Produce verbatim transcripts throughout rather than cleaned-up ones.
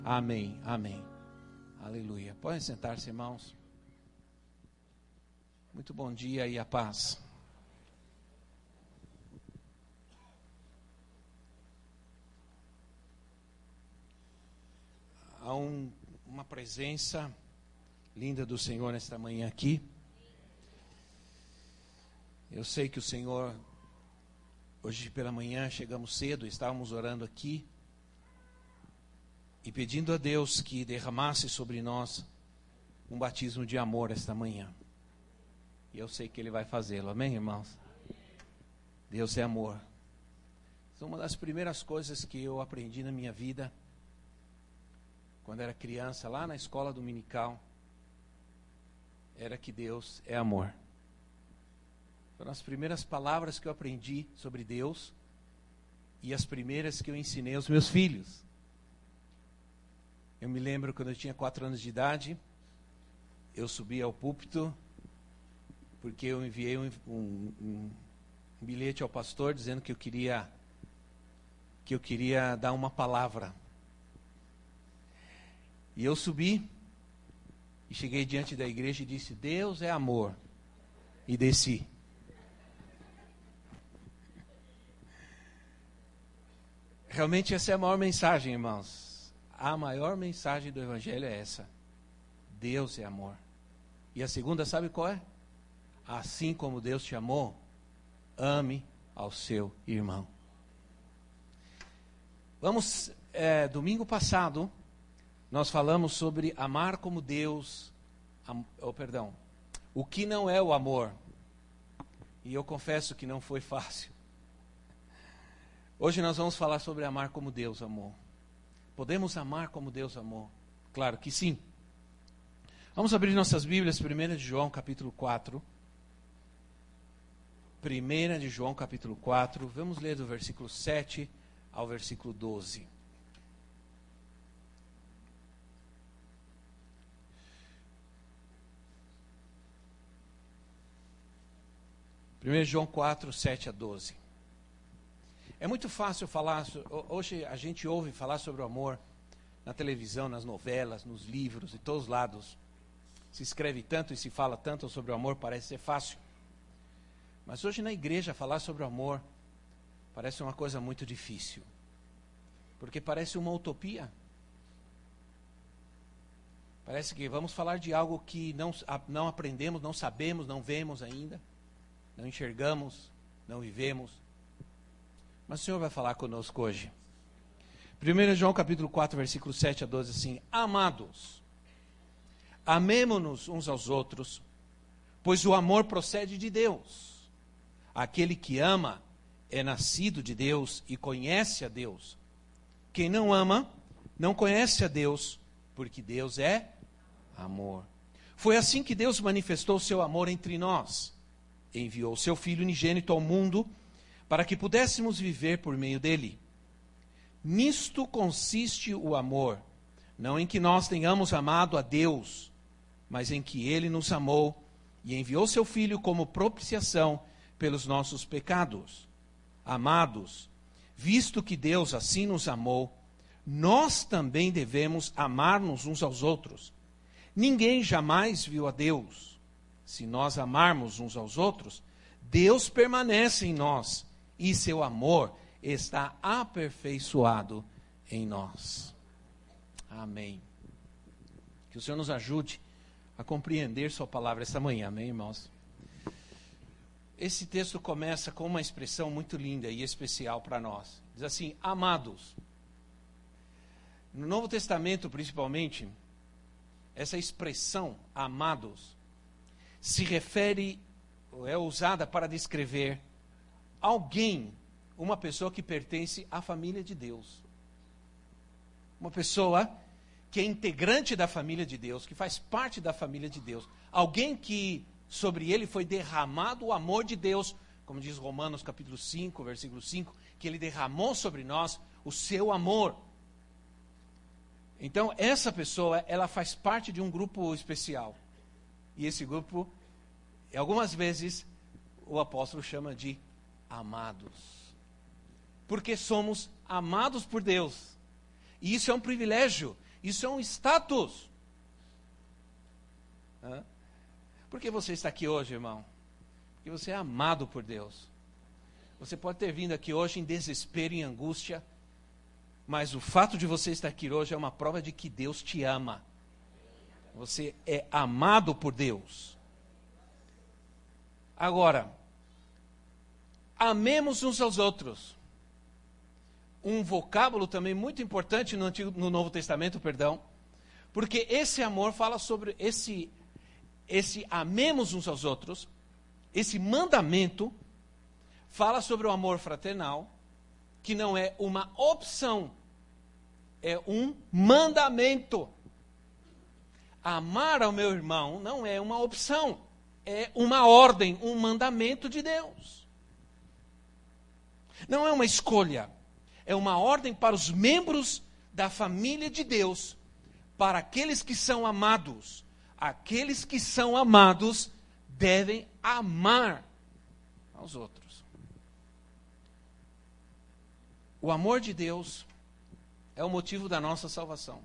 Amém, amém. Aleluia. Podem sentar-se, irmãos. Muito bom dia e a paz. Há um, uma presença linda do Senhor nesta manhã aqui. Eu sei que o Senhor, hoje pela manhã, chegamos cedo, estávamos orando aqui e pedindo a Deus que derramasse sobre nós um batismo de amor esta manhã. E eu sei que Ele vai fazê-lo, amém, irmãos? Deus é amor. Então, uma das primeiras coisas que eu aprendi na minha vida, quando era criança, lá na escola dominical, era que Deus é amor. Foram as primeiras palavras que eu aprendi sobre Deus e as primeiras que eu ensinei aos meus filhos. Eu me lembro quando eu tinha quatro anos de idade, eu subi ao púlpito, porque eu enviei um, um, um bilhete ao pastor dizendo que eu queria, que eu queria dar uma palavra. E eu subi e cheguei diante da igreja e disse: Deus é amor. E desci. Realmente essa é a maior mensagem, irmãos. A maior mensagem do Evangelho é essa: Deus é amor. E a segunda, sabe qual é? Assim como Deus te amou, ame ao seu irmão. Vamos, é, domingo passado, nós falamos sobre amar como Deus, am, oh, perdão, o que não é o amor. E eu confesso que não foi fácil. Hoje nós vamos falar sobre amar como Deus amou. Podemos amar como Deus amou? Claro que sim. Vamos abrir nossas Bíblias, primeira de João, capítulo quatro. primeira de João, capítulo quatro. Vamos ler do versículo sete ao versículo doze. primeira de João quatro, sete a doze. É muito fácil falar, hoje a gente ouve falar sobre o amor na televisão, nas novelas, nos livros, de todos os lados. Se escreve tanto e se fala tanto sobre o amor, parece ser fácil. Mas hoje na igreja falar sobre o amor parece uma coisa muito difícil. Porque parece uma utopia. Parece que vamos falar de algo que não, não aprendemos, não sabemos, não vemos ainda, não enxergamos, não vivemos. Mas o Senhor vai falar conosco hoje. primeira João capítulo quatro, versículo sete a doze, assim: Amados, amemo-nos uns aos outros, pois o amor procede de Deus. Aquele que ama é nascido de Deus e conhece a Deus. Quem não ama, não conhece a Deus, porque Deus é amor. Foi assim que Deus manifestou o seu amor entre nós. Enviou o seu Filho unigênito ao mundo, para que pudéssemos viver por meio dele. Nisto consiste o amor, não em que nós tenhamos amado a Deus, mas em que ele nos amou e enviou seu Filho como propiciação pelos nossos pecados. Amados, visto que Deus assim nos amou, nós também devemos amar-nos uns aos outros. Ninguém jamais viu a Deus. Se nós amarmos uns aos outros, Deus permanece em nós, e seu amor está aperfeiçoado em nós. Amém. Que o Senhor nos ajude a compreender sua palavra esta manhã, amém, irmãos? Esse texto começa com uma expressão muito linda e especial para nós. Diz assim: amados. No Novo Testamento, principalmente, essa expressão, amados, se refere, é usada para descrever alguém, uma pessoa que pertence à família de Deus. Uma pessoa que é integrante da família de Deus, que faz parte da família de Deus. Alguém que sobre ele foi derramado o amor de Deus, como diz Romanos capítulo cinco, versículo cinco, que ele derramou sobre nós o seu amor. Então, essa pessoa, ela faz parte de um grupo especial. E esse grupo, algumas vezes, o apóstolo chama de amados. Porque somos amados por Deus. E isso é um privilégio Isso é um status. Por que você está aqui hoje, irmão? Porque você é amado por Deus. Você pode ter vindo aqui hoje em desespero, em angústia, mas o fato de você estar aqui hoje é uma prova de que Deus te ama. Você é amado por Deus. Agora, amemos uns aos outros. Um vocábulo também muito importante no, Antigo, no Novo Testamento, perdão, porque esse amor fala sobre esse, esse amemos uns aos outros, esse mandamento fala sobre o amor fraternal, que não é uma opção, é um mandamento. Amar ao meu irmão não é uma opção, é uma ordem, um mandamento de Deus. Não é uma escolha, é uma ordem para os membros da família de Deus, para aqueles que são amados. Aqueles que são amados devem amar aos outros. O amor de Deus é o motivo da nossa salvação.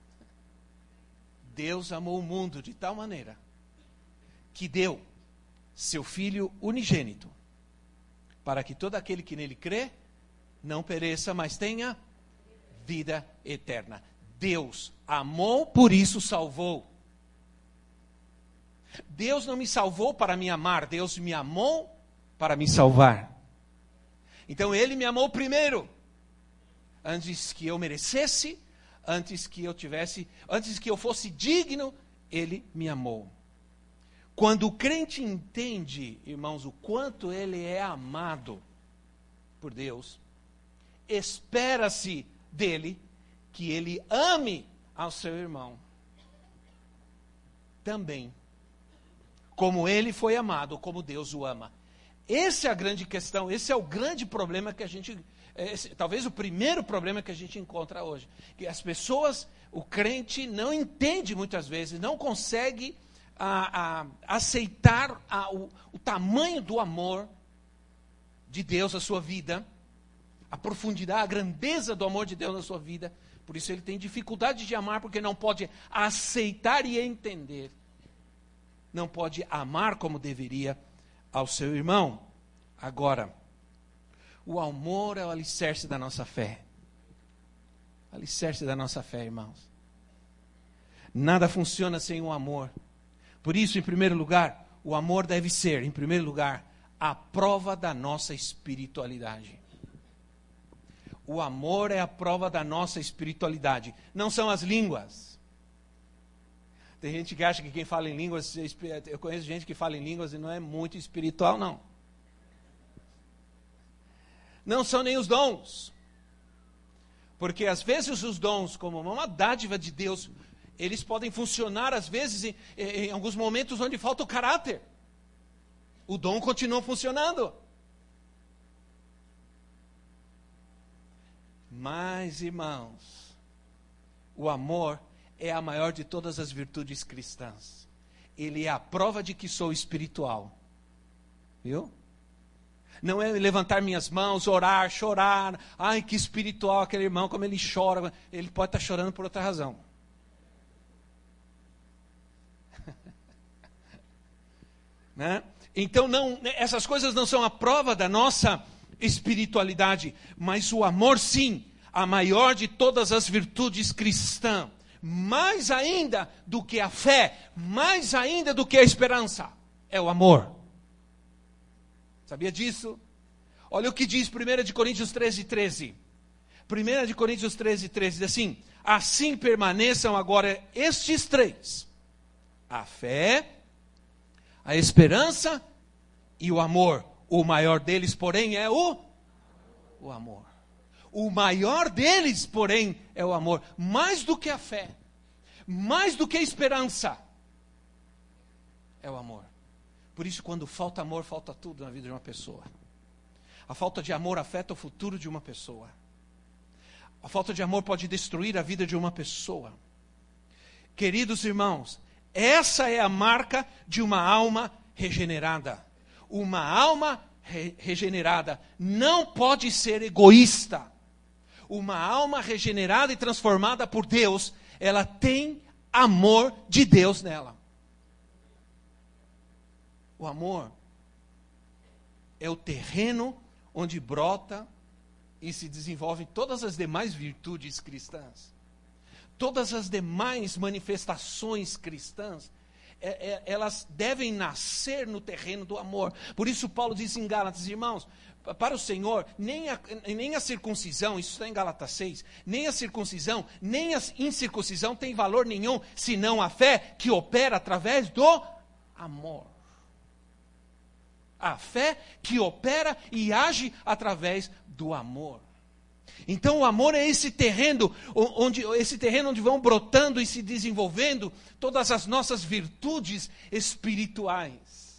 Deus amou o mundo de tal maneira que deu seu Filho unigênito, para que todo aquele que nele crê não pereça, mas tenha vida eterna. Deus amou, por isso salvou. Deus não me salvou para me amar, Deus me amou para me salvar. Então Ele me amou primeiro, antes que eu merecesse, antes que eu tivesse, antes que eu fosse digno, Ele me amou. Quando o crente entende, irmãos, o quanto ele é amado por Deus, espera-se dele que ele ame ao seu irmão também, como ele foi amado, como Deus o ama. Essa é a grande questão, esse é o grande problema que a gente, esse, talvez o primeiro problema que a gente encontra hoje, que as pessoas, o crente não entende muitas vezes, não consegue a, a, aceitar a, o, o tamanho do amor de Deus na sua vida, a profundidade, a grandeza do amor de Deus na sua vida. Por isso ele tem dificuldade de amar, porque não pode aceitar e entender. Não pode amar como deveria ao seu irmão. Agora, o amor é o alicerce da nossa fé. Alicerce da nossa fé, irmãos. Nada funciona sem o amor. Por isso, em primeiro lugar, o amor deve ser, em primeiro lugar, a prova da nossa espiritualidade. O amor é a prova da nossa espiritualidade. Não são as línguas. Tem gente que acha que quem fala em línguas, eu conheço gente que fala em línguas e não é muito espiritual, não. Não são nem os dons. Porque às vezes os dons, como uma dádiva de Deus, eles podem funcionar às vezes em, em alguns momentos onde falta o caráter. O dom continua funcionando. Mas, irmãos, o amor é a maior de todas as virtudes cristãs. Ele é a prova de que sou espiritual. Viu? Não é levantar minhas mãos, orar, chorar. Ai, que espiritual aquele irmão, como ele chora. Ele pode estar chorando por outra razão. Né? Então, não, essas coisas não são a prova da nossa espiritualidade, mas o amor, sim, a maior de todas as virtudes cristãs. Mais ainda do que a fé, mais ainda do que a esperança, é o amor. Sabia disso? Olha o que diz primeira de Coríntios treze, treze. primeira de Coríntios treze, treze diz assim: assim permaneçam agora estes três: a fé, a esperança e o amor. O maior deles, porém, é o, o amor. O maior deles, porém, é o amor. Mais do que a fé, mais do que a esperança, é o amor. Por isso, quando falta amor, falta tudo na vida de uma pessoa. A falta de amor afeta o futuro de uma pessoa. A falta de amor pode destruir a vida de uma pessoa. Queridos irmãos, essa é a marca de uma alma regenerada. Uma alma re- regenerada não pode ser egoísta. Uma alma regenerada e transformada por Deus, ela tem amor de Deus nela. O amor é o terreno onde brota e se desenvolvem todas as demais virtudes cristãs. Todas as demais manifestações cristãs, é, é, elas devem nascer no terreno do amor. Por isso Paulo diz em Gálatas, irmãos, para o Senhor, nem a, nem a circuncisão, isso está em Gálatas seis, nem a circuncisão, nem a incircuncisão tem valor nenhum, senão a fé que opera através do amor. A fé que opera e age através do amor. Então o amor é esse terreno onde, esse terreno onde vão brotando e se desenvolvendo todas as nossas virtudes espirituais.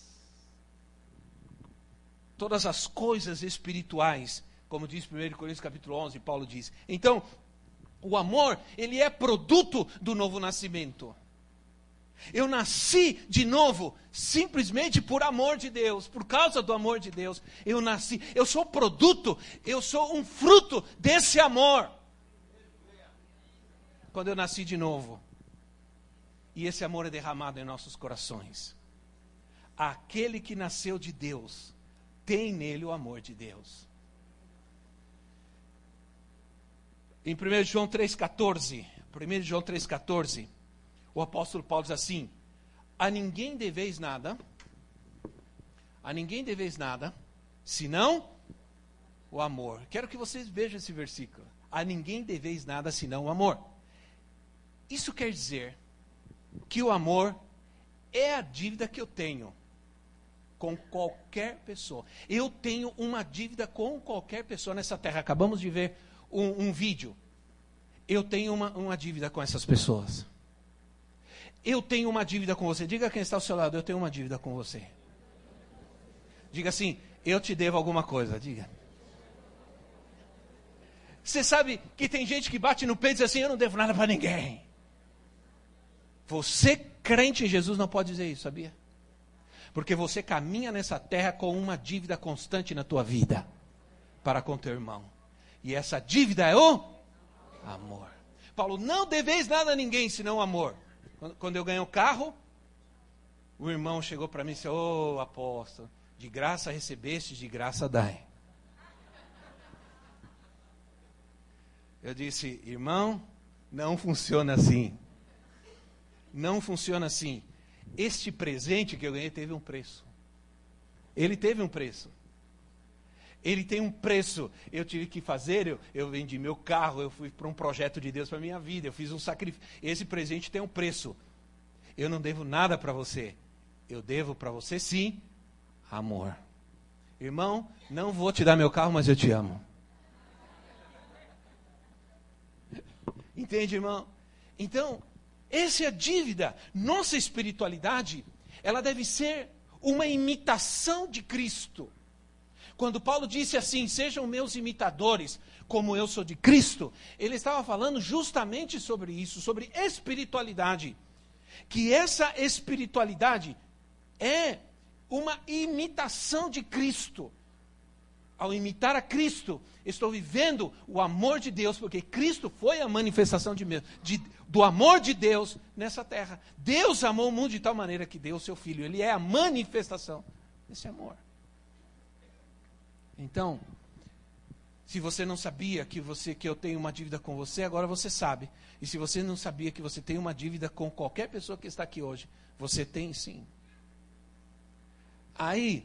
Todas as coisas espirituais, como diz primeiro Coríntios capítulo onze, Paulo diz. Então, o amor, ele é produto do novo nascimento. Eu nasci de novo, simplesmente por amor de Deus, por causa do amor de Deus. Eu nasci, eu sou produto, eu sou um fruto desse amor. Quando eu nasci de novo. E esse amor é derramado em nossos corações. Aquele que nasceu de Deus, tem nele o amor de Deus. Em primeiro João três, catorze, primeiro João três, catorze, o apóstolo Paulo diz assim: a ninguém deveis nada, a ninguém deveis nada, senão o amor. Quero que vocês vejam esse versículo. A ninguém deveis nada, senão o amor. Isso quer dizer que o amor é a dívida que eu tenho com qualquer pessoa. Eu tenho uma dívida com qualquer pessoa nessa terra. Acabamos de ver um, um vídeo. Eu tenho uma, uma dívida com essas pessoas. Eu tenho uma dívida com você. Diga quem está ao seu lado, eu tenho uma dívida com você. Diga assim, eu te devo alguma coisa. Diga. Você sabe que tem gente que bate no peito e diz assim, eu não devo nada para ninguém. Você, crente em Jesus, não pode dizer isso, sabia? Porque você caminha nessa terra com uma dívida constante na tua vida para com teu irmão. E essa dívida é o amor. Paulo, não deveis nada a ninguém, senão o amor. Quando eu ganhei o carro, o irmão chegou para mim e disse, ô apóstolo, de graça recebeste, de graça dai. Eu disse, irmão, não funciona assim. Não funciona assim. Este presente que eu ganhei teve um preço. Ele teve um preço. Ele tem um preço. Eu tive que fazer, eu, eu vendi meu carro, eu fui para um projeto de Deus para a minha vida, eu fiz um sacrifício. Esse presente tem um preço. Eu não devo nada para você. Eu devo para você, sim, amor. Irmão, não vou te dar meu carro, mas eu te amo. Entende, irmão? Então, essa é a dívida. Nossa espiritualidade, ela deve ser uma imitação de Cristo. Quando Paulo disse assim, sejam meus imitadores, como eu sou de Cristo, ele estava falando justamente sobre isso, sobre espiritualidade. Que essa espiritualidade é uma imitação de Cristo. Ao imitar a Cristo, estou vivendo o amor de Deus, porque Cristo foi a manifestação de, de, do amor de Deus nessa terra. Deus amou o mundo de tal maneira que deu o seu Filho. Ele é a manifestação desse amor. Então, se você não sabia que, você, que eu tenho uma dívida com você, agora você sabe. E se você não sabia que você tem uma dívida com qualquer pessoa que está aqui hoje, você tem sim. Aí,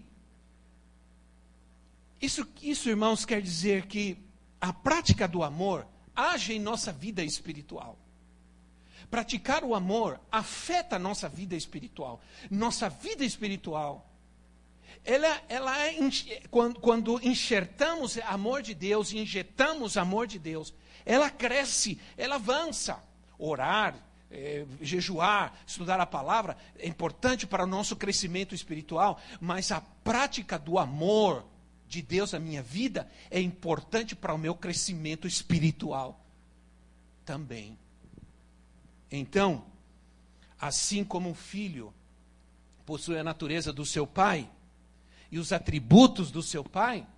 isso, isso, irmãos, quer dizer que a prática do amor age em nossa vida espiritual. Praticar o amor afeta a nossa vida espiritual. Nossa vida espiritual, ela, ela é, quando, quando enxertamos amor de Deus, injetamos amor de Deus, ela cresce, ela avança. Orar, é, jejuar, estudar a palavra é importante para o nosso crescimento espiritual, mas a prática do amor de Deus na minha vida é importante para o meu crescimento espiritual também. Então, assim como um filho possui a natureza do seu pai e os atributos do seu pai,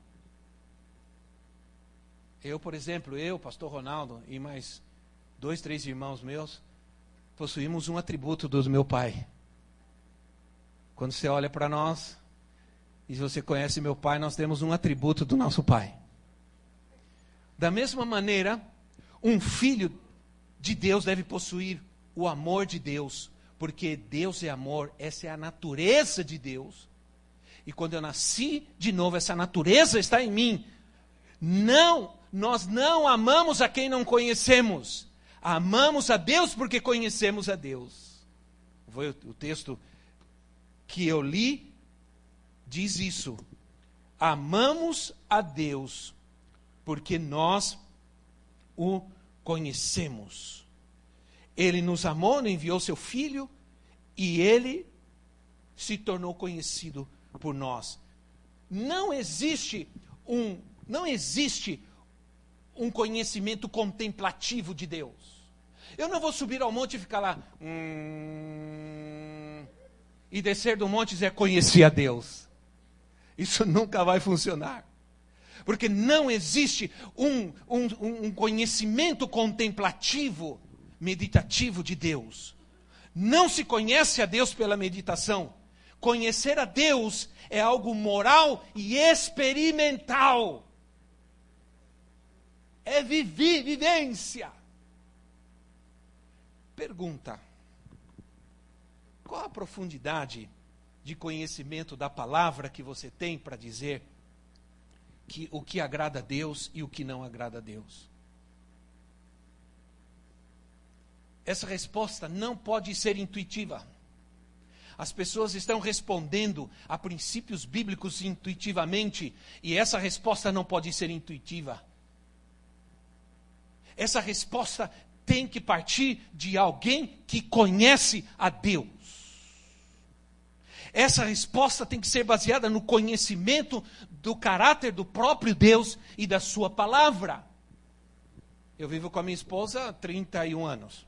eu, por exemplo, eu, pastor Ronaldo e mais dois, três irmãos meus, possuímos um atributo do meu Pai. Quando você olha para nós, e você conhece meu Pai, nós temos um atributo do nosso Pai. Da mesma maneira, um filho de Deus deve possuir o amor de Deus, porque Deus é amor, essa é a natureza de Deus. E quando eu nasci de novo, essa natureza está em mim. Não, nós não amamos a quem não conhecemos. Amamos a Deus porque conhecemos a Deus. Foi o texto que eu li, diz isso. Amamos a Deus porque nós o conhecemos. Ele nos amou, enviou seu Filho, e Ele se tornou conhecido por nós. Não existe um, não existe um conhecimento contemplativo de Deus. Eu não vou subir ao monte e ficar lá, hum, e descer do monte e dizer, conheci a Deus. Isso nunca vai funcionar. Porque não existe um, um, um conhecimento contemplativo, meditativo de Deus. Não se conhece a Deus pela meditação. Conhecer a Deus é algo moral e experimental. É viver, vivência. Pergunta: qual a profundidade de conhecimento da palavra que você tem para dizer que o que agrada a Deus e o que não agrada a Deus? Essa resposta não pode ser intuitiva. As pessoas estão respondendo a princípios bíblicos intuitivamente, e essa resposta não pode ser intuitiva. Essa resposta tem que partir de alguém que conhece a Deus. Essa resposta tem que ser baseada no conhecimento do caráter do próprio Deus e da sua palavra. Eu vivo com a minha esposa há trinta e um anos.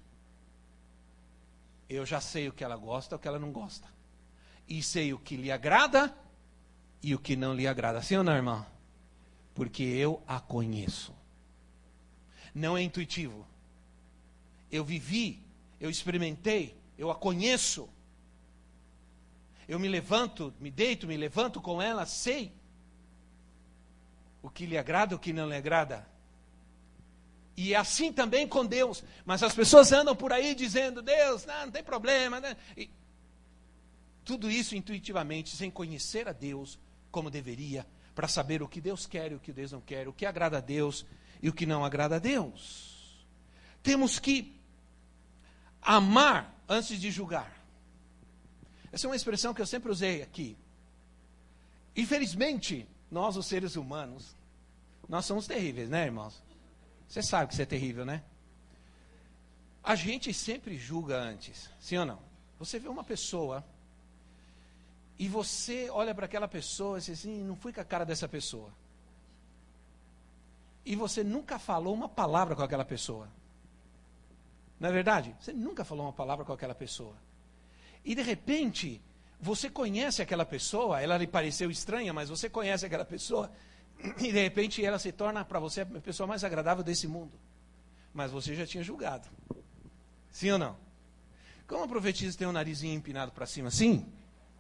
Eu já sei o que ela gosta e o que ela não gosta. E sei o que lhe agrada e o que não lhe agrada. Sim ou não, irmão? Porque eu a conheço. Não é intuitivo. Eu vivi, eu experimentei, eu a conheço. Eu me levanto, me deito, me levanto com ela, sei o que lhe agrada e o que não lhe agrada. E é assim também com Deus. Mas as pessoas andam por aí dizendo, Deus, não, não tem problema. Né? E tudo isso intuitivamente, sem conhecer a Deus como deveria, para saber o que Deus quer e o que Deus não quer, o que agrada a Deus e o que não agrada a Deus. Temos que amar antes de julgar. Essa é uma expressão que eu sempre usei aqui. Infelizmente, nós os seres humanos, nós somos terríveis, né, irmãos? Você sabe que isso é terrível, né? A gente sempre julga antes, sim ou não? Você vê uma pessoa e você olha para aquela pessoa e diz assim, não fui com a cara dessa pessoa. E você nunca falou uma palavra com aquela pessoa. Não é verdade? Você nunca falou uma palavra com aquela pessoa. E de repente, você conhece aquela pessoa, ela lhe pareceu estranha, mas você conhece aquela pessoa, e de repente ela se torna para você a pessoa mais agradável desse mundo. Mas você já tinha julgado. Sim ou não? Como a profetisa tem o narizinho empinado para cima assim,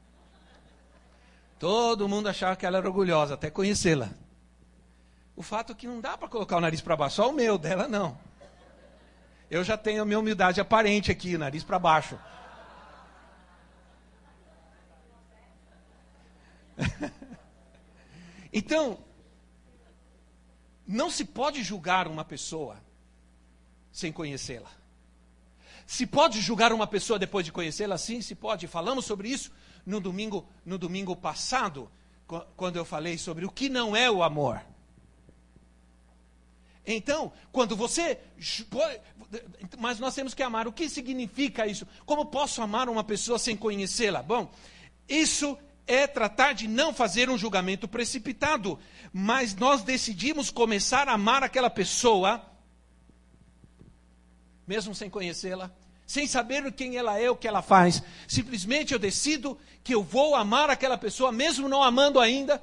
todo mundo achava que ela era orgulhosa, até conhecê-la. O fato é que não dá para colocar o nariz para baixo, só o meu, dela não. Eu já tenho a minha humildade aparente aqui, nariz para baixo. Então, não se pode julgar uma pessoa sem conhecê-la. Se pode julgar uma pessoa depois de conhecê-la? Sim, se pode. Falamos sobre isso no domingo, no domingo passado, quando eu falei sobre o que não é o amor. Então, quando você... Mas nós temos que amar. O que significa isso? Como posso amar uma pessoa sem conhecê-la? Bom, isso é tratar de não fazer um julgamento precipitado. Mas nós decidimos começar a amar aquela pessoa, mesmo sem conhecê-la, sem saber quem ela é, o que ela faz. Simplesmente eu decido que eu vou amar aquela pessoa, mesmo não amando ainda.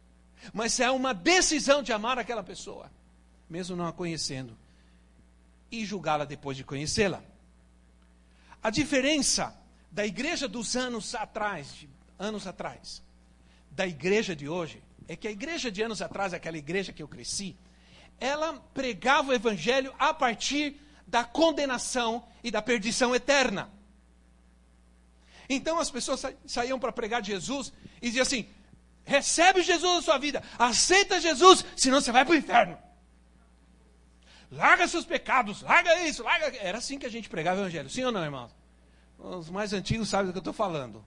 Mas é uma decisão de amar aquela pessoa, mesmo não a conhecendo. e julgá-la depois de conhecê-la. A diferença da igreja dos anos atrás, de anos atrás, da igreja de hoje, é que a igreja de anos atrás, aquela igreja que eu cresci, ela pregava o evangelho a partir da condenação e da perdição eterna. Então as pessoas sa- saíam para pregar de Jesus e diziam assim: recebe Jesus na sua vida, aceita Jesus, senão você vai para o inferno. Larga seus pecados, larga isso, larga... Era assim que a gente pregava o evangelho, sim ou não, irmãos? Os mais antigos sabem do que eu estou falando.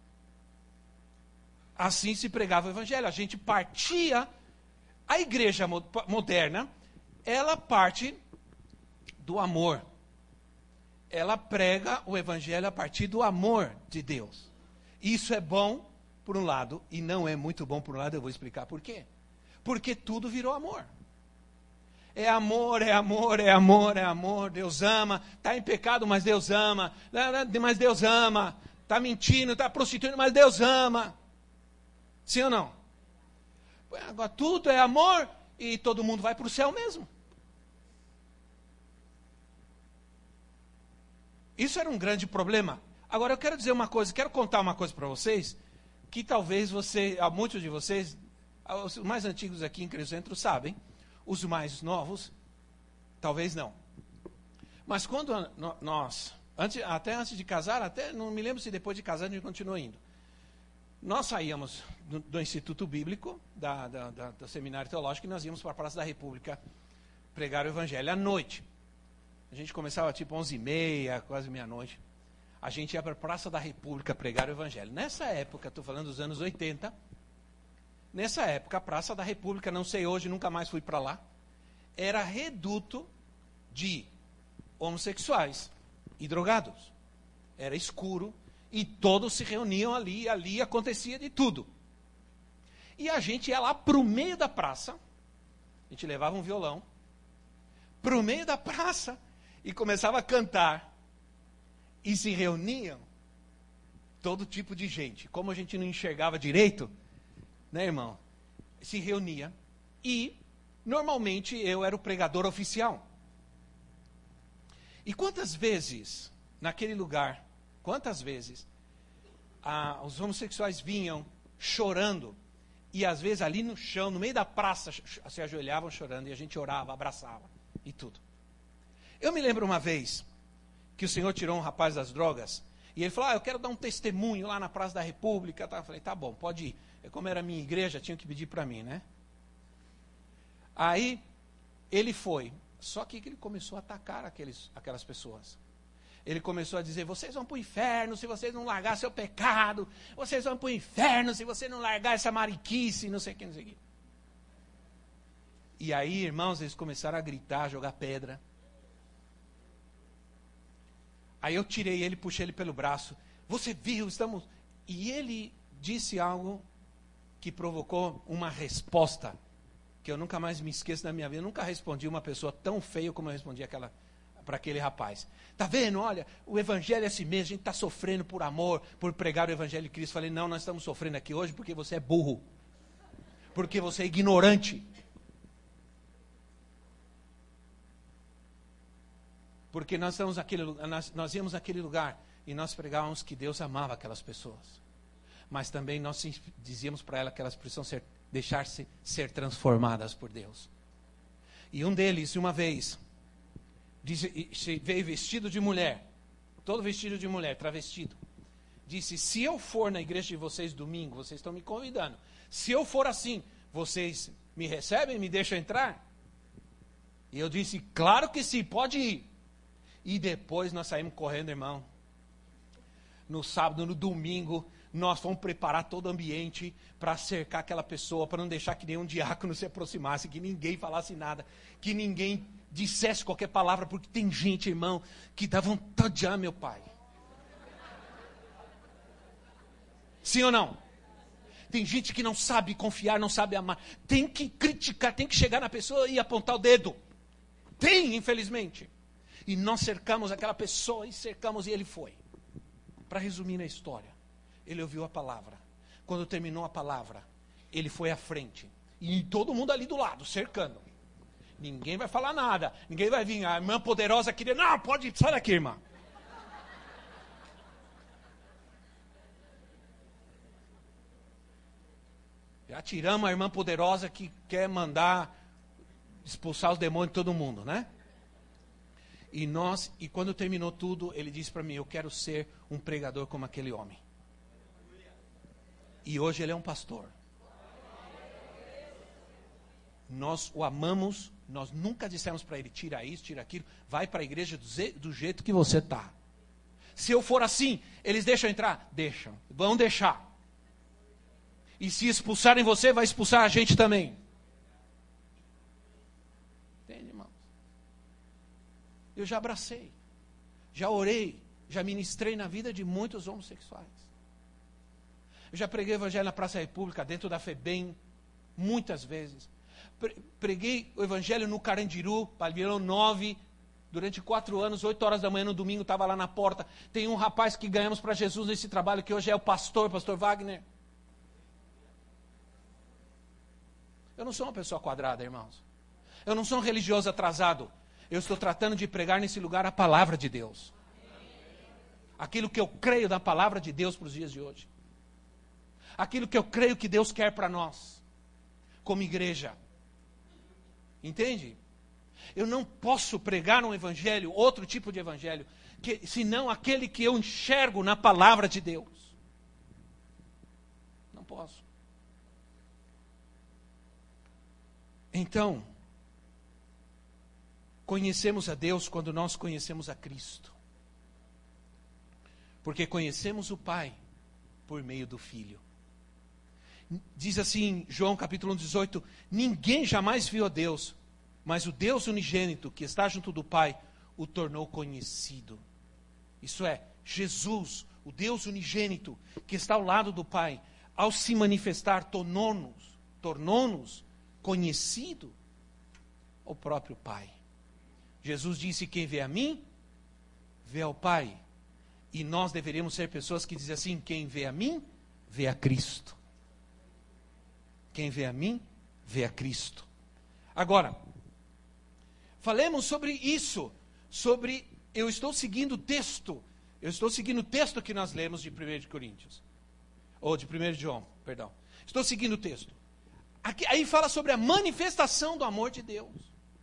Assim se pregava o evangelho. A gente partia, a igreja mo- moderna, ela parte do amor. Ela prega o evangelho a partir do amor de Deus. Isso é bom por um lado e não é muito bom por um lado, eu vou explicar por quê. Porque tudo virou amor. É amor, é amor, é amor, é amor. Deus ama. Está em pecado, mas Deus ama. Mas Deus ama. Está mentindo, está prostituindo, mas Deus ama. Sim ou não? Agora tudo é amor e todo mundo vai para o céu mesmo. Isso era um grande problema. Agora eu quero dizer uma coisa, quero contar uma coisa para vocês, que talvez você, muitos de vocês, os mais antigos aqui em Cristo Centro sabem. Os mais novos, talvez não. Mas quando nós, antes, até antes de casar, até não me lembro se depois de casar a gente continuou indo. Nós saíamos do, do Instituto Bíblico, da, da, da, do Seminário Teológico, e nós íamos para a Praça da República pregar o Evangelho à noite. A gente começava tipo onze e meia, quase meia-noite. A gente ia para a Praça da República pregar o Evangelho. Nessa época, estou falando dos anos oitenta, nessa época, a Praça da República, não sei hoje, nunca mais fui para lá, era reduto de homossexuais e drogados. Era escuro e todos se reuniam ali, e ali acontecia de tudo. E a gente ia lá para o meio da praça, a gente levava um violão, para o meio da praça e começava a cantar. E se reuniam todo tipo de gente. Como a gente não enxergava direito, né, irmão? Se reunia e, normalmente, eu era o pregador oficial. E quantas vezes, naquele lugar, quantas vezes, ah, os homossexuais vinham chorando, e às vezes ali no chão, no meio da praça, se ajoelhavam chorando, e a gente orava, abraçava, e tudo. Eu me lembro uma vez, que o Senhor tirou um rapaz das drogas, e ele falou, ah, eu quero dar um testemunho lá na Praça da República. Eu falei, tá bom, pode ir. Como era a minha igreja, tinha que pedir para mim, né? Aí, ele foi. Só que ele começou a atacar aqueles, aquelas pessoas. Ele começou a dizer, vocês vão para o inferno se vocês não largar seu pecado. Vocês vão para o inferno se você não largar essa mariquice, não sei o que, não sei o que. E aí, irmãos, eles começaram a gritar, a jogar pedra. Aí eu tirei ele, puxei ele pelo braço. Você viu, estamos... E ele disse algo que provocou uma resposta que eu nunca mais me esqueço na minha vida. Eu nunca respondi uma pessoa tão feia como eu respondi aquela, para aquele rapaz. Tá vendo? Olha, o evangelho é assim mesmo, a gente está sofrendo por amor, por pregar o evangelho de Cristo. Falei, não, nós estamos sofrendo aqui hoje porque você é burro. Porque você é ignorante. Porque nós, estamos naquele, nós, nós íamos naquele lugar e nós pregávamos que Deus amava aquelas pessoas. Mas também nós dizíamos para elas que elas precisam ser, deixar-se ser transformadas por Deus. E um deles, uma vez, disse, veio vestido de mulher, todo vestido de mulher, travestido. Disse, se eu for na igreja de vocês domingo, vocês estão me convidando. Se eu for assim, vocês me recebem, me deixam entrar? E eu disse, claro que sim, pode ir. E depois nós saímos correndo, irmão. No sábado, no domingo, nós fomos preparar todo o ambiente para cercar aquela pessoa, para não deixar que nenhum diácono se aproximasse, que ninguém falasse nada, que ninguém dissesse qualquer palavra, porque tem gente, irmão, que dá vontade de, ah, meu pai. Sim ou não? Tem gente que não sabe confiar, não sabe amar. Tem que criticar, tem que chegar na pessoa e apontar o dedo. Tem, infelizmente. E nós cercamos aquela pessoa e cercamos e ele foi. Para resumir a história, ele ouviu a palavra. Quando terminou a palavra, ele foi à frente. E todo mundo ali do lado, cercando. Ninguém vai falar nada. Ninguém vai vir. A irmã poderosa queria, não, pode, sai daqui, irmã. Já tiramos a irmã poderosa que quer mandar expulsar os demônios de todo mundo, né? E nós, e quando terminou tudo, ele disse para mim, eu quero ser um pregador como aquele homem. E hoje ele é um pastor. Nós o amamos, nós nunca dissemos para ele, tira isso, tira aquilo, vai para a igreja do, ze- do jeito que você está. Se eu for assim, eles deixam entrar? Deixam, vão deixar. E se expulsarem você, vai expulsar a gente também. Entende, irmãos? Eu já abracei, já orei, já ministrei na vida de muitos homossexuais. Eu já preguei o evangelho na Praça da República, dentro da FEBEM, muitas vezes. Preguei o evangelho no Carandiru, pavilhão nove, durante quatro anos, oito horas da manhã no domingo, estava lá na porta. Tem um rapaz que ganhamos para Jesus nesse trabalho, que hoje é o pastor, pastor Wagner. Eu não sou uma pessoa quadrada, irmãos. Eu não sou um religioso atrasado. Eu estou tratando de pregar nesse lugar a palavra de Deus. Aquilo que eu creio da palavra de Deus para os dias de hoje. Aquilo que eu creio que Deus quer para nós, como igreja. Entende? Eu não posso pregar um evangelho, outro tipo de evangelho, que, senão aquele que eu enxergo na palavra de Deus. Não posso. Então, conhecemos a Deus quando nós conhecemos a Cristo. Porque conhecemos o Pai por meio do Filho. Diz assim, João capítulo dezoito, ninguém jamais viu a Deus, mas o Deus unigênito que está junto do Pai o tornou conhecido. Isso é, Jesus, o Deus unigênito que está ao lado do Pai, ao se manifestar, tornou-nos, tornou-nos conhecido o próprio Pai. Jesus disse, quem vê a mim, vê ao Pai. E nós deveríamos ser pessoas que dizem assim, quem vê a mim, vê a Cristo. Quem vê a mim, vê a Cristo. Agora, falemos sobre isso, sobre, eu estou seguindo o texto, eu estou seguindo o texto que nós lemos de primeira de Coríntios, ou de primeira de João, perdão. Estou seguindo o texto. Aqui, aí fala sobre a manifestação do amor de Deus.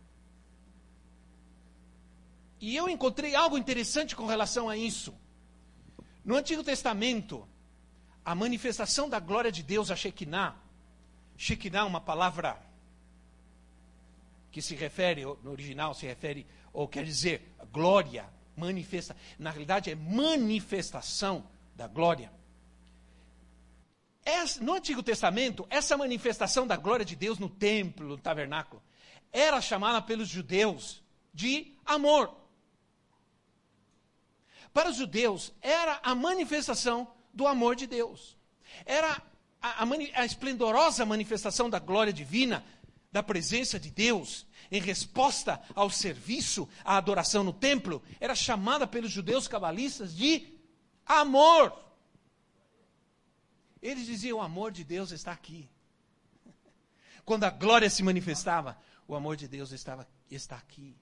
E eu encontrei algo interessante com relação a isso. No Antigo Testamento, a manifestação da glória de Deus, a Shekinah, Shekinah é uma palavra que se refere, no original se refere, ou quer dizer, glória, manifesta. Na realidade é manifestação da glória. No Antigo Testamento, essa manifestação da glória de Deus no templo, no tabernáculo, era chamada pelos judeus de amor. Para os judeus, era a manifestação do amor de Deus. Era a, a, a esplendorosa manifestação da glória divina, da presença de Deus, em resposta ao serviço, à adoração no templo, era chamada pelos judeus cabalistas de amor. Eles diziam, o amor de Deus está aqui. Quando a glória se manifestava, o amor de Deus estava, está aqui.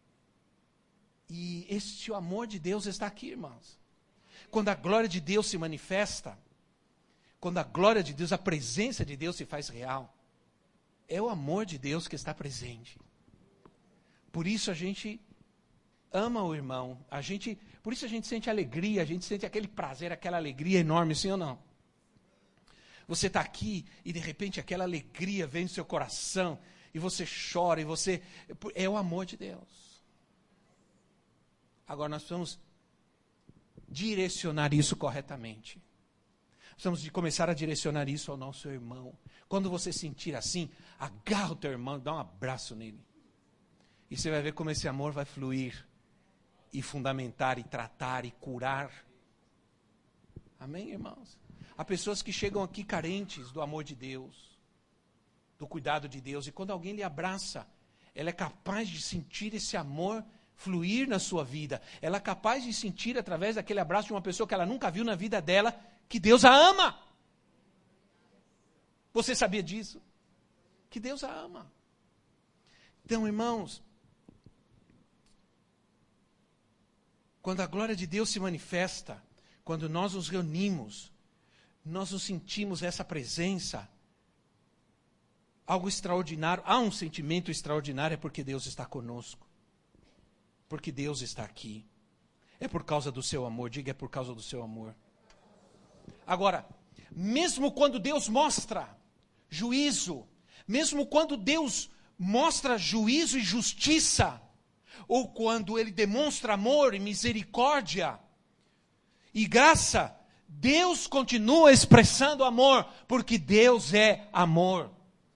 E este amor de Deus está aqui, irmãos. Quando a glória de Deus se manifesta, quando a glória de Deus, a presença de Deus se faz real, é o amor de Deus que está presente. Por isso a gente ama o irmão, a gente, por isso a gente sente alegria, a gente sente aquele prazer, aquela alegria enorme, sim ou não? Você está aqui e de repente aquela alegria vem no seu coração e você chora e você... É o amor de Deus. Agora nós precisamos direcionar isso corretamente. Precisamos de começar a direcionar isso ao nosso irmão. Quando você sentir assim, agarra o teu irmão, dá um abraço nele. E você vai ver como esse amor vai fluir e fundamentar e tratar e curar. Amém, irmãos? Há pessoas que chegam aqui carentes do amor de Deus, do cuidado de Deus, e quando alguém lhe abraça, ela é capaz de sentir esse amor fluir na sua vida. Ela é capaz de sentir, através daquele abraço de uma pessoa que ela nunca viu na vida dela, que Deus a ama. Você sabia disso? Que Deus a ama. Então, irmãos, quando a glória de Deus se manifesta, quando nós nos reunimos, nós nos sentimos essa presença, algo extraordinário, há um sentimento extraordinário, é porque Deus está conosco, porque Deus está aqui, é por causa do seu amor, diga, é por causa do seu amor. Agora, mesmo quando Deus mostra juízo, mesmo quando Deus mostra juízo e justiça, ou quando Ele demonstra amor e misericórdia e graça, Deus continua expressando amor, porque Deus é amor.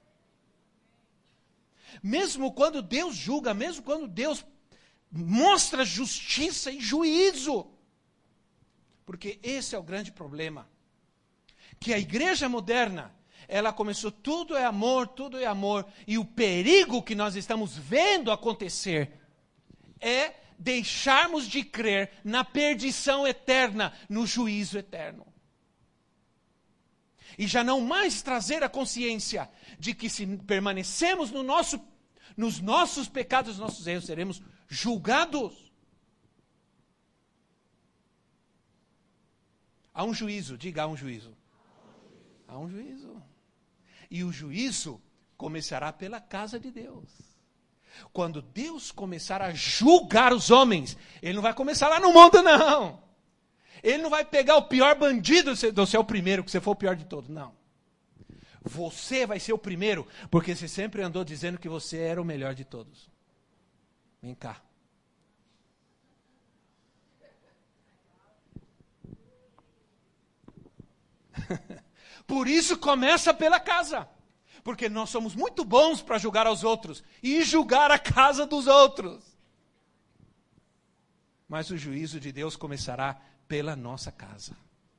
Mesmo quando Deus julga, mesmo quando Deus mostra justiça e juízo, porque esse é o grande problema, que a igreja moderna, ela começou, tudo é amor, tudo é amor, e o perigo que nós estamos vendo acontecer é deixarmos de crer na perdição eterna, no juízo eterno. E já não mais trazer a consciência de que se permanecemos no nosso, nos nossos pecados, nos nossos erros, seremos julgados. Há um juízo, diga, há um juízo. Há um juízo. E o juízo começará pela casa de Deus. Quando Deus começar a julgar os homens, Ele não vai começar lá no mundo, não. Ele não vai pegar o pior bandido, você é o primeiro, que você for o pior de todos, não. Você vai ser o primeiro, porque você sempre andou dizendo que você era o melhor de todos. Vem cá. Por isso começa pela casa. Porque nós somos muito bons para julgar aos outros e julgar a casa dos outros. Mas o juízo de Deus começará pela nossa casa.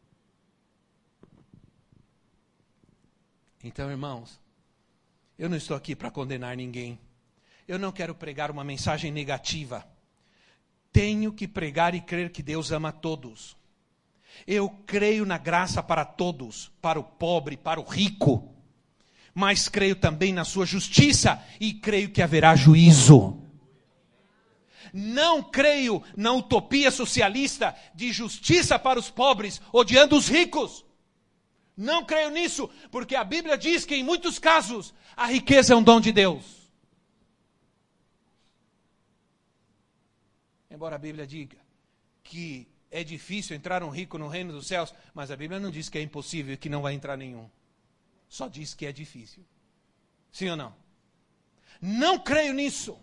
Então, irmãos, eu não estou aqui para condenar ninguém. Eu não quero pregar uma mensagem negativa. Tenho que pregar e crer que Deus ama todos. Eu creio na graça para todos, para o pobre, para o rico. Mas creio também na sua justiça e creio que haverá juízo. Não creio na utopia socialista de justiça para os pobres, odiando os ricos. Não creio nisso, porque a Bíblia diz que em muitos casos a riqueza é um dom de Deus. Embora a Bíblia diga que é difícil entrar um rico no reino dos céus, mas a Bíblia não diz que é impossível e que não vai entrar nenhum. Só diz que é difícil. Sim ou não? Não creio nisso.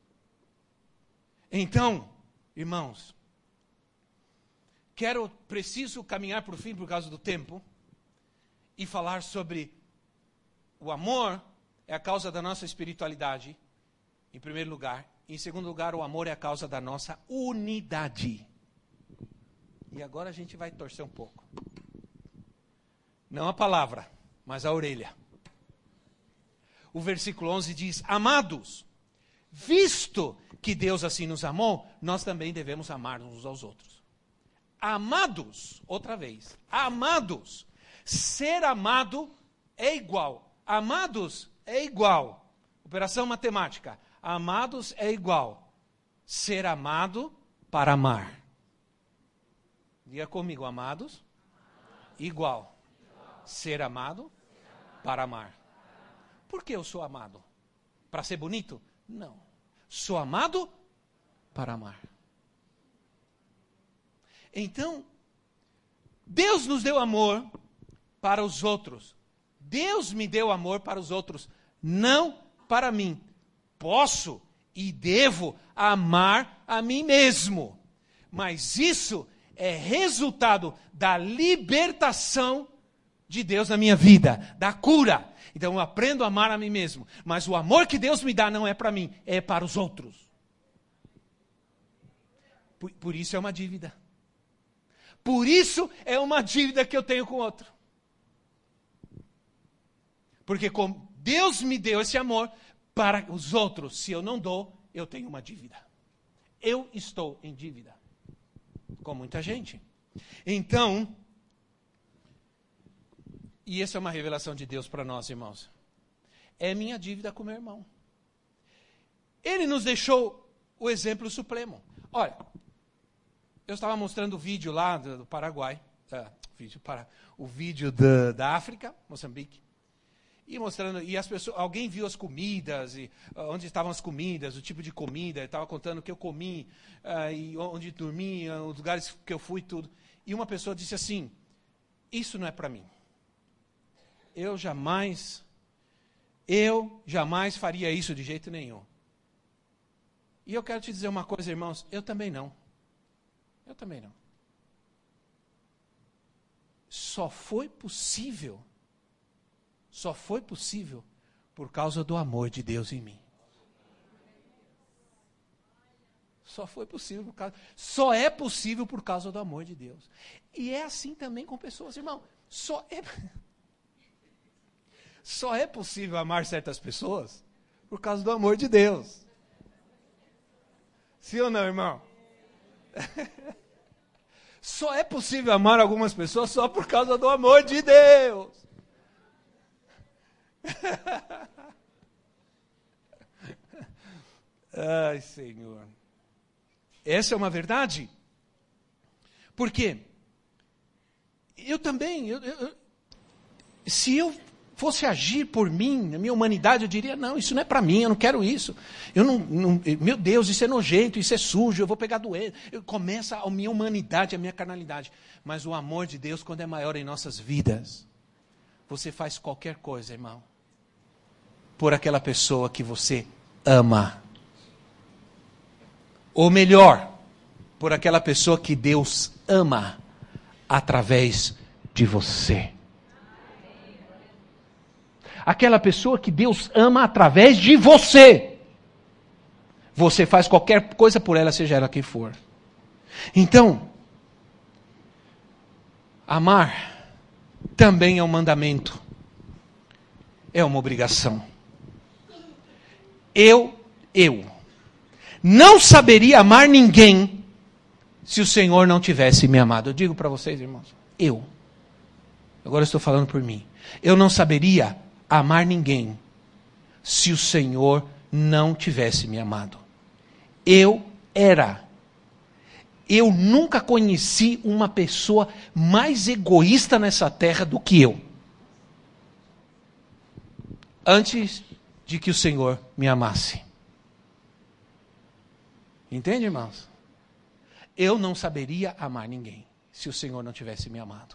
Então, irmãos, quero, preciso caminhar para o fim por causa do tempo e falar sobre o amor é a causa da nossa espiritualidade, em primeiro lugar. Em segundo lugar, o amor é a causa da nossa unidade. E agora a gente vai torcer um pouco. Não a palavra, mas a orelha. O versículo onze diz: amados, visto que Deus assim nos amou, nós também devemos amar uns aos outros. Amados, outra vez, amados. Ser amado é igual. Amados é igual. Operação matemática. Amados é igual. Ser amado para amar. Diga comigo, amados, igual. Ser amado para amar. Por que eu sou amado? Para ser bonito? Não. Sou amado para amar. Então, Deus nos deu amor para os outros. Deus me deu amor para os outros, não para mim. Posso e devo amar a mim mesmo. Mas isso é resultado da libertação de Deus na minha vida, da cura. Então eu aprendo a amar a mim mesmo. Mas o amor que Deus me dá não é para mim, é para os outros. Por, por isso é uma dívida. Por isso é uma dívida que eu tenho com o outro. Porque como Deus me deu esse amor para os outros, se eu não dou, eu tenho uma dívida. Eu estou em dívida com muita gente. Então, e essa é uma revelação de Deus para nós, irmãos. É minha dívida com meu irmão. Ele nos deixou o exemplo supremo. Olha, eu estava mostrando o vídeo lá do, do Paraguai, uh, vídeo para, o vídeo da, da África, Moçambique, e mostrando, e as pessoas, alguém viu as comidas, e, uh, onde estavam as comidas, o tipo de comida, estava contando o que eu comi, uh, e onde dormi, uh, os lugares que eu fui, tudo. E uma pessoa disse assim, isso não é para mim. Eu jamais, eu jamais faria isso de jeito nenhum. E eu quero te dizer uma coisa, irmãos, eu também não. Eu também não. Só foi possível, só foi possível por causa do amor de Deus em mim. Só foi possível por causa, só é possível por causa do amor de Deus. E é assim também com pessoas, irmão. Só é, só é possível amar certas pessoas por causa do amor de Deus. Sim ou não, irmão? Só é possível amar algumas pessoas só por causa do amor de Deus. Ai, Senhor. Essa é uma verdade. Por quê? Eu também, eu, eu, se eu fosse agir por mim, na minha humanidade, eu diria, não, isso não é para mim, eu não quero isso. Eu não, não, meu Deus, isso é nojento, isso é sujo, eu vou pegar doença. Começa a minha humanidade, a minha carnalidade. Mas o amor de Deus, quando é maior em nossas vidas, você faz qualquer coisa, irmão, por aquela pessoa que você ama. Ou melhor, por aquela pessoa que Deus ama através de você. Aquela pessoa que Deus ama através de você. Você faz qualquer coisa por ela, seja ela quem for. Então, amar também é um mandamento. É uma obrigação. Eu, eu, não saberia amar ninguém se o Senhor não tivesse me amado. Eu digo para vocês, irmãos, eu. Agora eu estou falando por mim. Eu não saberia amar ninguém se o Senhor não tivesse me amado. Eu era. Eu nunca conheci uma pessoa mais egoísta nessa terra do que eu. Antes de que o Senhor me amasse. Entende, irmãos? Eu não saberia amar ninguém se o Senhor não tivesse me amado.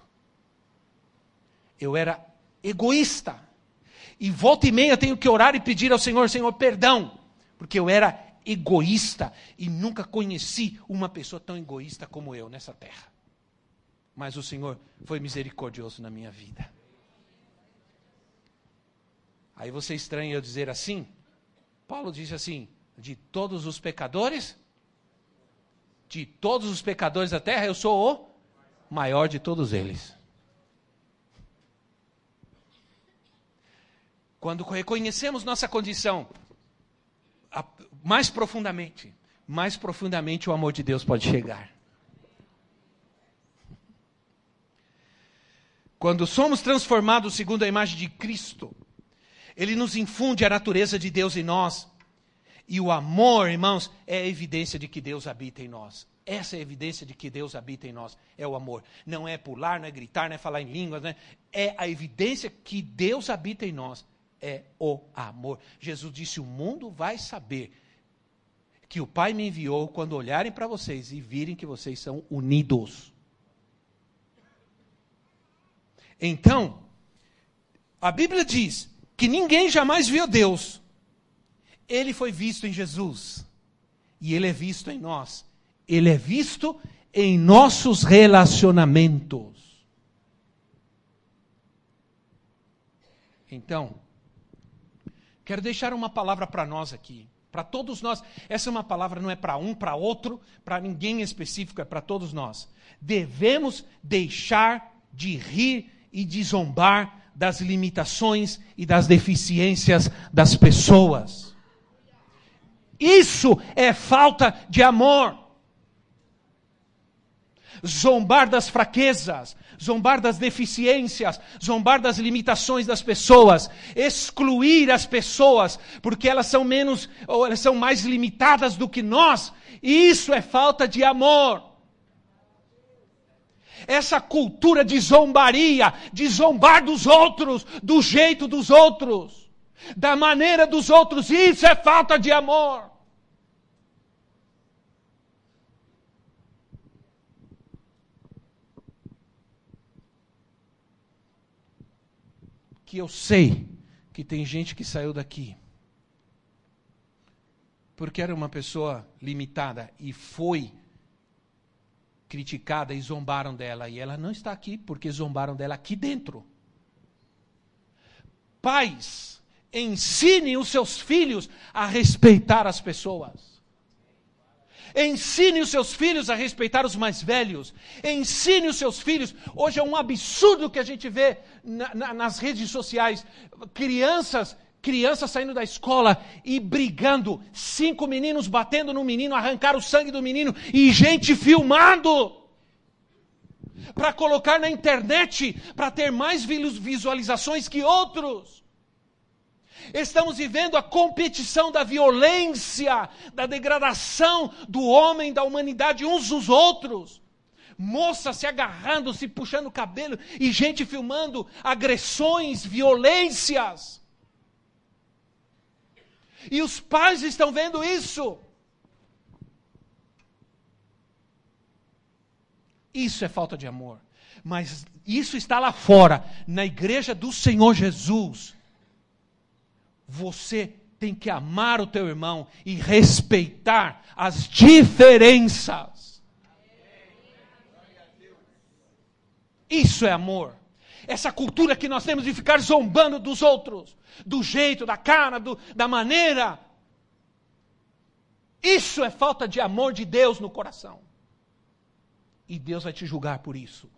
Eu era egoísta. E volta e meia tenho que orar e pedir ao Senhor, Senhor, perdão. Porque eu era egoísta e nunca conheci uma pessoa tão egoísta como eu nessa terra. Mas o Senhor foi misericordioso na minha vida. Aí você estranha eu dizer assim? Paulo disse assim, de todos os pecadores, de todos os pecadores da terra, eu sou o maior de todos eles. Quando reconhecemos nossa condição mais profundamente, mais profundamente o amor de Deus pode chegar. Quando somos transformados segundo a imagem de Cristo, Ele nos infunde a natureza de Deus em nós. E o amor, irmãos, é a evidência de que Deus habita em nós. Essa é a evidência de que Deus habita em nós, é o amor. Não é pular, não é gritar, não é falar em línguas, né? É a evidência que Deus habita em nós. É o amor. Jesus disse, o mundo vai saber que o Pai me enviou quando olharem para vocês e virem que vocês são unidos. Então, a Bíblia diz que ninguém jamais viu Deus. Ele foi visto em Jesus. E Ele é visto em nós. Ele é visto em nossos relacionamentos. Então, quero deixar uma palavra para nós aqui, para todos nós. Essa é uma palavra, não é para um, para outro, para ninguém específico, é para todos nós. Devemos deixar de rir e de zombar das limitações e das deficiências das pessoas. Isso é falta de amor. zombar das fraquezas, zombar das deficiências, zombar das limitações das pessoas, excluir as pessoas, porque elas são menos, ou elas são mais limitadas do que nós. Isso é falta de amor. Essa cultura de zombaria, de zombar dos outros, do jeito dos outros, da maneira dos outros, isso é falta de amor. Que eu sei que tem gente que saiu daqui porque era uma pessoa limitada e foi criticada e zombaram dela. E ela não está aqui porque zombaram dela aqui dentro. Pais, ensinem os seus filhos a respeitar as pessoas. Ensine os seus filhos a respeitar os mais velhos. Ensine os seus filhos. Hoje é um absurdo que a gente vê na, na, nas redes sociais. Crianças, crianças saindo da escola e brigando. Cinco meninos batendo no menino, arrancaram o sangue do menino. E gente filmando. Para colocar na internet, para ter mais visualizações que outros. Estamos vivendo a competição da violência, da degradação do homem, da humanidade uns dos outros. Moças se agarrando, se puxando o cabelo e gente filmando agressões, violências. E os pais estão vendo isso. Isso é falta de amor. Mas isso está lá fora, na igreja do Senhor Jesus. Você tem que amar o teu irmão e respeitar as diferenças. Isso é amor. Essa cultura que nós temos de ficar zombando dos outros, do jeito, da cara, do, da maneira. Isso é falta de amor de Deus no coração. E Deus vai te julgar por isso.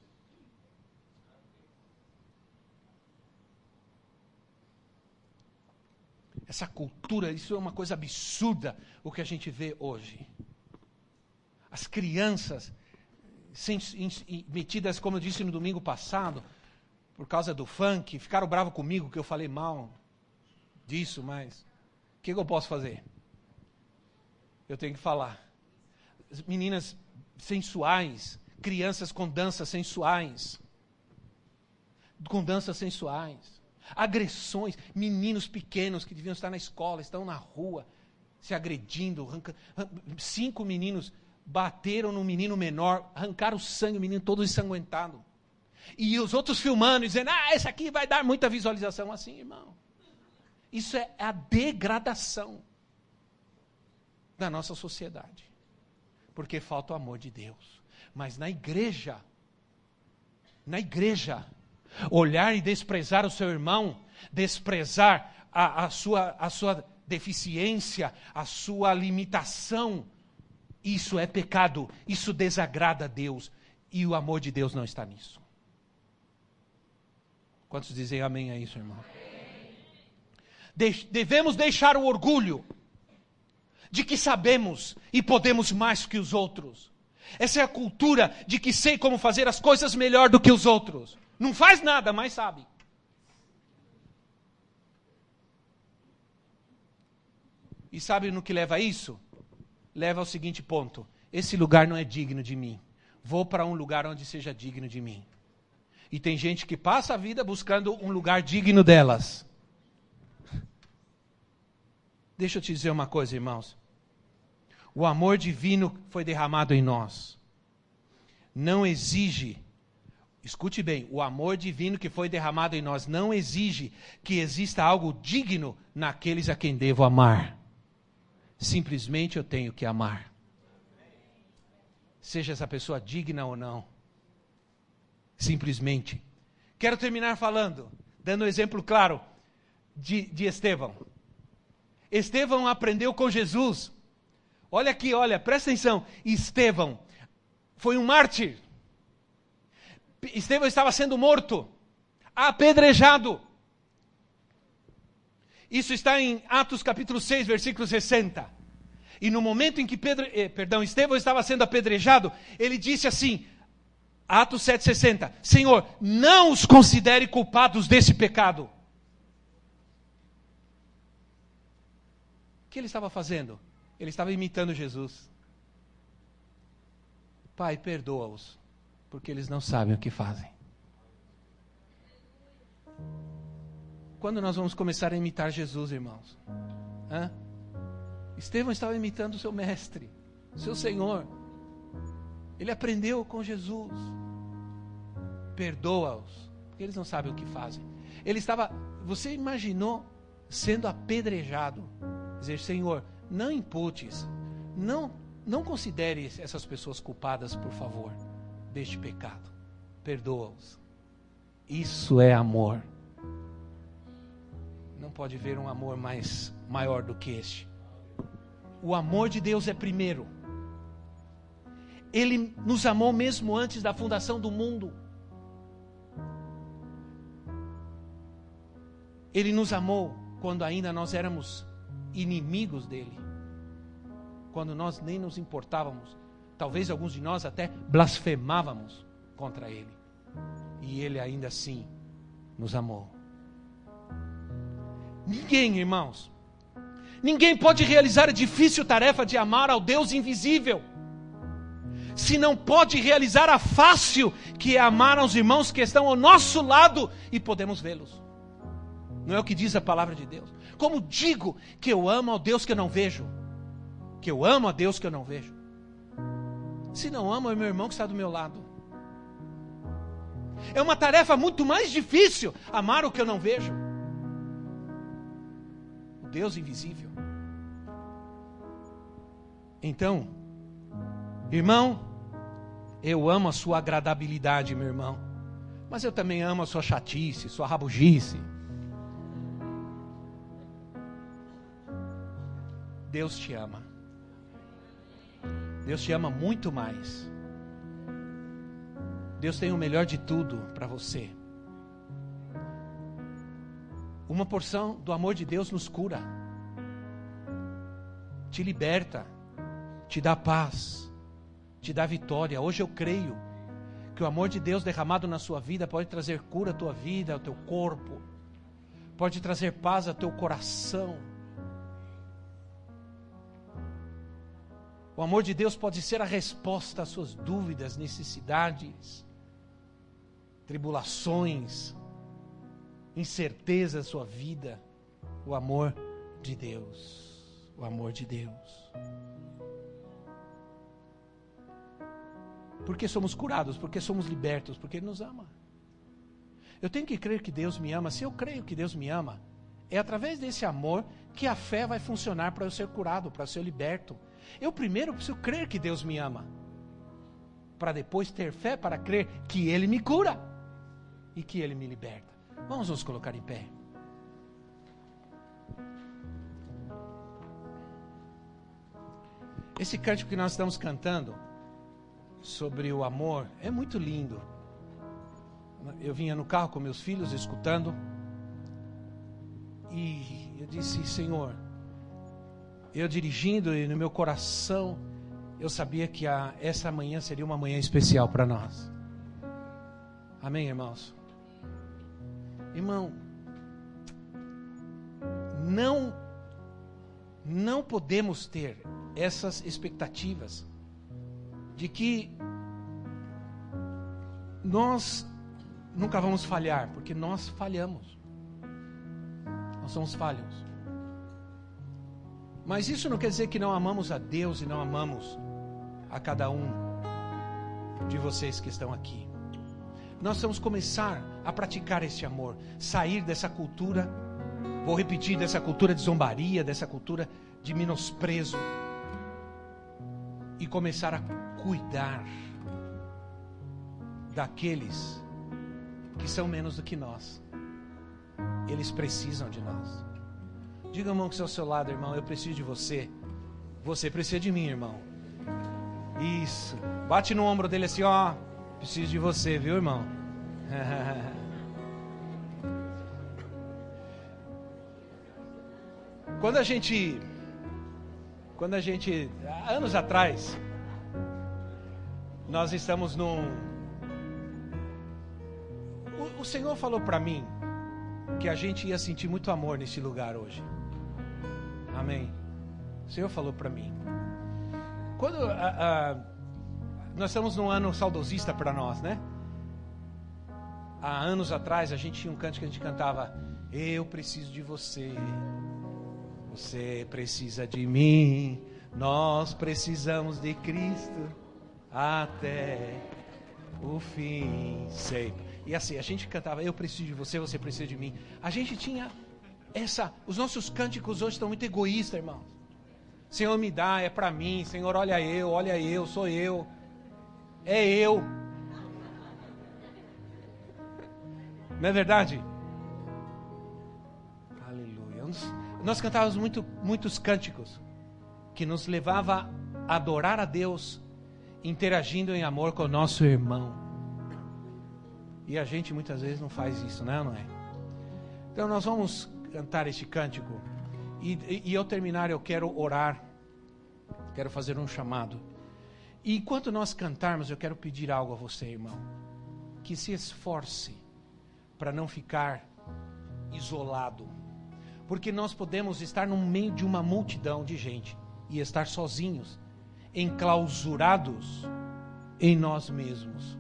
Essa cultura, isso é uma coisa absurda, o que a gente vê hoje. As crianças, sem, in, metidas, como eu disse no domingo passado, por causa do funk, ficaram bravos comigo, que eu falei mal disso, mas o que, que eu posso fazer? Eu tenho que falar. As meninas sensuais, crianças com danças sensuais, com danças sensuais. Agressões, meninos pequenos que deviam estar na escola, estão na rua, se agredindo. Arranca... Cinco meninos bateram no menino menor, arrancaram o sangue, o menino todo ensanguentado. E os outros filmando, dizendo, ah, esse aqui vai dar muita visualização. Assim, irmão, isso é a degradação da nossa sociedade. Porque falta o amor de Deus. Mas na igreja, na igreja, olhar e desprezar o seu irmão, desprezar a, a, sua, a sua deficiência, a sua limitação, isso é pecado, isso desagrada a Deus, e o amor de Deus não está nisso. Quantos dizem amém a isso, irmão? De, devemos deixar o orgulho de que sabemos e podemos mais que os outros. Essa é a cultura de que sei como fazer as coisas melhor do que os outros. Não faz nada, mas sabe. E sabe no que leva a isso? Leva ao seguinte ponto. Esse lugar não é digno de mim. Vou para um lugar onde seja digno de mim. E tem gente que passa a vida buscando um lugar digno delas. Deixa eu te dizer uma coisa, irmãos. O amor divino foi derramado em nós. Não exige... Escute bem, o amor divino que foi derramado em nós não exige que exista algo digno naqueles a quem devo amar. Simplesmente eu tenho que amar. Seja essa pessoa digna ou não. Simplesmente. Quero terminar falando, dando um exemplo claro de, de Estevão. Estevão aprendeu com Jesus. Olha aqui, olha, presta atenção. Estevão foi um mártir. Estevão estava sendo morto, apedrejado. Isso está em Atos capítulo seis, versículo sessenta. E no momento em que Pedro, eh, perdão, Estevão estava sendo apedrejado, ele disse assim, Atos sete, sessenta, Senhor, não os considere culpados desse pecado. O que ele estava fazendo? Ele estava imitando Jesus. Pai, perdoa-os, porque eles não sabem o que fazem. Quando nós vamos começar a imitar Jesus, irmãos? Hã? Estevão estava imitando o seu mestre, o seu Senhor. Ele aprendeu com Jesus. Perdoa-os, porque eles não sabem o que fazem. Ele estava, você imaginou sendo apedrejado, dizer, Senhor, não imputes, não, não considere essas pessoas culpadas, por favor, deste pecado. Perdoa-os. Isso é amor. Não pode haver um amor mais maior do que este. O amor de Deus é primeiro. Ele nos amou mesmo antes da fundação do mundo. Ele nos amou quando ainda nós éramos inimigos dele. Quando nós nem nos importávamos. Talvez alguns de nós até blasfemávamos contra ele. E ele ainda assim nos amou. Ninguém, irmãos, ninguém pode realizar a difícil tarefa de amar ao Deus invisível, se não pode realizar a fácil, que é amar aos irmãos que estão ao nosso lado e podemos vê-los. Não é o que diz a palavra de Deus? Como digo que eu amo ao Deus que eu não vejo? Que eu amo a Deus que eu não vejo? Se não amo, é meu irmão que está do meu lado. É uma tarefa muito mais difícil amar o que eu não vejo. O Deus invisível. Então, irmão, eu amo a sua agradabilidade, meu irmão. Mas eu também amo a sua chatice, sua rabugice. Deus te ama. Deus te ama muito mais. Deus tem o melhor de tudo para você. Uma porção do amor de Deus nos cura, te liberta, te dá paz, te dá vitória. Hoje eu creio que o amor de Deus derramado na sua vida pode trazer cura à tua vida, ao teu corpo, pode trazer paz ao teu coração. O amor de Deus pode ser a resposta às suas dúvidas, necessidades, tribulações, incertezas da sua vida. O amor de Deus. O amor de Deus. Porque somos curados, porque somos libertos, porque Ele nos ama. Eu tenho que crer que Deus me ama. Se eu creio que Deus me ama, é através desse amor que a fé vai funcionar para eu ser curado, para eu ser liberto. Eu primeiro preciso crer que Deus me ama, para depois ter fé para crer que Ele me cura e que Ele me liberta. Vamos nos colocar em pé. Esse cântico que nós estamos cantando sobre o amor é muito lindo. Eu vinha no carro com meus filhos escutando e eu disse, Senhor, eu dirigindo e no meu coração eu sabia que a, essa manhã seria uma manhã especial para nós. Amém, irmãos? Irmão, não, não podemos ter essas expectativas de que nós nunca vamos falhar, porque nós falhamos. Nós somos falhos. Mas isso não quer dizer que não amamos a Deus e não amamos a cada um de vocês que estão aqui. Nós vamos começar a praticar esse amor, sair dessa cultura, vou repetir, dessa cultura de zombaria, dessa cultura de menosprezo, e começar a cuidar daqueles que são menos do que nós. Eles precisam de nós. Diga, irmão, que está ao seu lado, irmão, eu preciso de você. Você precisa de mim, irmão. Isso. Bate no ombro dele assim, ó. Preciso de você, viu, irmão? Quando a gente Quando a gente, há anos atrás, nós estamos num... O, o Senhor falou para mim que a gente ia sentir muito amor nesse lugar hoje. Amém. O Senhor falou para mim. Quando a, a, nós estamos num ano saudosista para nós, né? Há anos atrás a gente tinha um canto que a gente cantava: eu preciso de você, você precisa de mim, nós precisamos de Cristo até o fim sempre. E assim, a gente cantava: eu preciso de você, você precisa de mim. A gente tinha essa... Os nossos cânticos hoje estão muito egoístas, irmãos. Senhor, me dá, é para mim. Senhor, olha eu, olha eu, sou eu. É eu. Não é verdade? Aleluia. Nós cantávamos muito, muitos cânticos que nos levava a adorar a Deus, interagindo em amor com o nosso irmão. E a gente muitas vezes não faz isso, né? Não é? Então nós vamos cantar este cântico. E, e, e ao terminar eu quero orar. Quero fazer um chamado. E enquanto nós cantarmos, eu quero pedir algo a você, irmão. Que se esforce para não ficar isolado. Porque nós podemos estar no meio de uma multidão de gente e estar sozinhos, enclausurados em nós mesmos.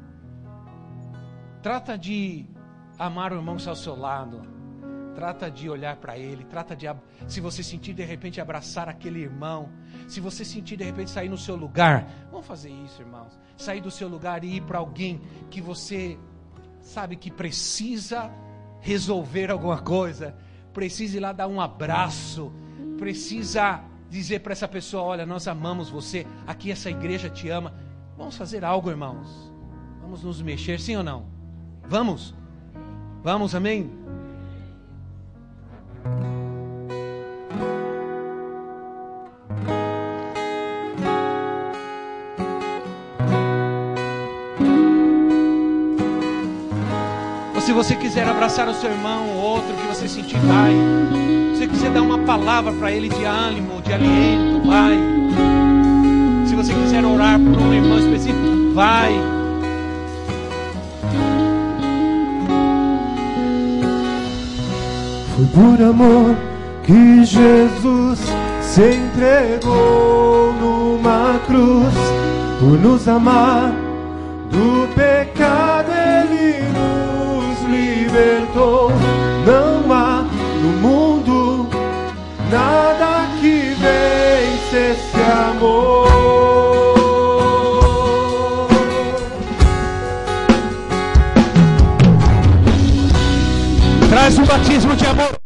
Trata de amar o irmão ao seu lado. Trata de olhar para ele. Trata de, se você sentir de repente, abraçar aquele irmão. Se você sentir de repente sair no seu lugar. Vamos fazer isso, irmãos. Sair do seu lugar e ir para alguém que você sabe que precisa resolver alguma coisa. Precisa ir lá dar um abraço. Precisa dizer para essa pessoa: olha, nós amamos você. Aqui essa igreja te ama. Vamos fazer algo, irmãos. Vamos nos mexer, sim ou não? Vamos? Vamos, amém? Ou se você quiser abraçar o seu irmão ou outro que você sentir, vai. Se você quiser dar uma palavra para ele de ânimo, de aliento, vai. Se você quiser orar por um irmão específico, vai. Foi por amor que Jesus se entregou numa cruz. Por nos amar do pecado Ele nos libertou. Não há no mundo nada que vence esse amor. Traz um batismo de amor.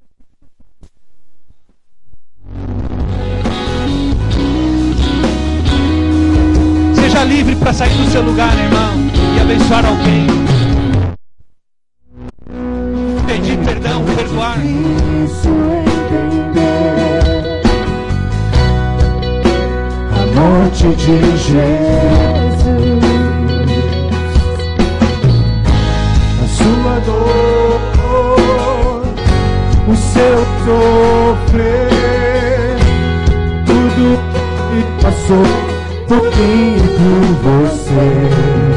Seja livre para sair do seu lugar, irmão, e abençoar alguém. Pedir perdão, perdoar. Isso entender a morte de Jesus, a sua dor, o seu sofrer, tudo que passou por mim e por você.